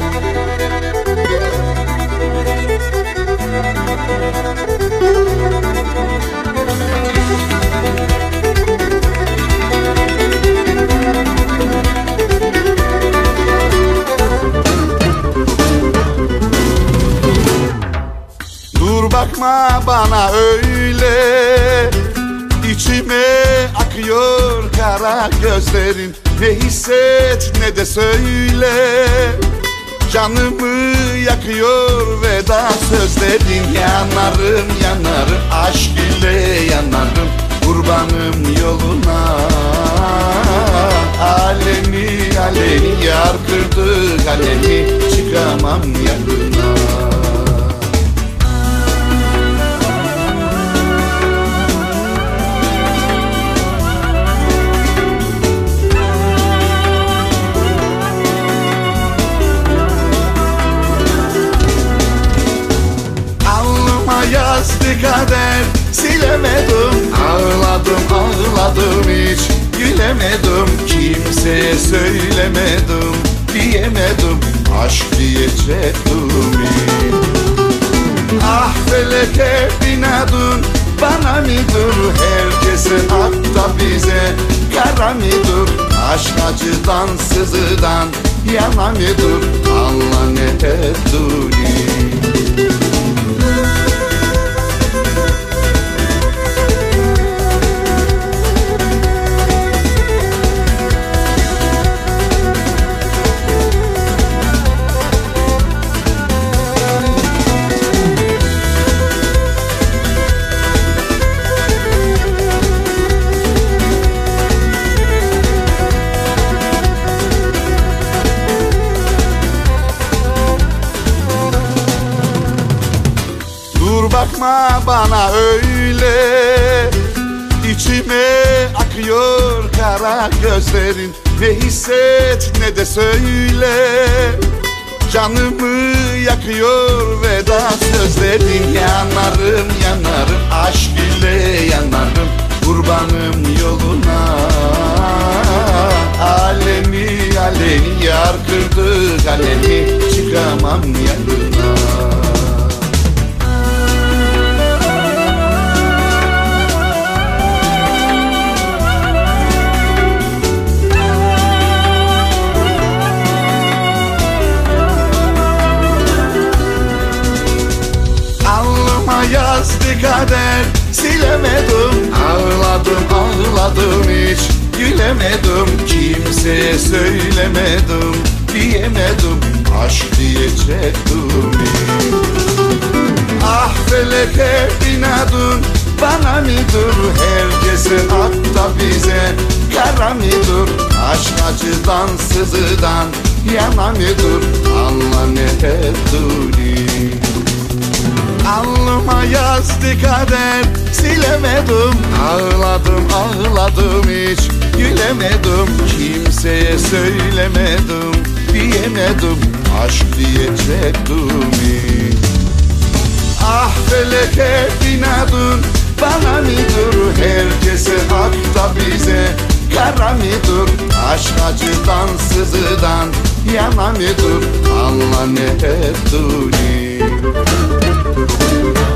Dur bakma bana öyle, içime akıyor kara gözlerin. Ne hisset ne de söyle, canımı yakıyor veda sözlerin. Yanarım yanarım aşk ile yanarım, kurbanım yoluna. Alemi alemi yar kırdı kalemi, çıkamam yanına. Yazdı kader, silemedim. Ağladım ağladım hiç gülemedim. Kimseye söylemedim, diyemedim aşk diyecektim. Ah feleke binadın, bana mıdır? Herkese hatta bize kara mıdır? Aşk acıdan sızıdan yana mıdır? Allah ne ettiğini. Bakma bana öyle, içime akıyor kara gözlerin. Ne hisset ne de söyle, canımı yakıyor veda sözlerin. Yanarım yanarım aşk ile yanarım, kurbanım yoluna. Alemi alemi yar kırdı kalemi, çıkamam yanına. Yazdı kader, silemedim. Ağladım ağladım hiç gülemedim. Kimseye söylemedim, diyemedim aşk diyecektim. Ah feleke inadın, bana mıdır? Herkese hatta bize kara mıdır? Aşk acıdan sızıdan yana mıdır? Allah ne ettiğini. Alnıma yazdı kader, silemedim. Ağladım ağladım hiç gülemedim. Kimseye söylemedim, diyemedim aşk diyecektim. Ah feleke inadın, bana mıdır? Herkese hatta bize kara mıdır? Aşk acıdan sızıdan yana mıdır? Allah ne ettiğini.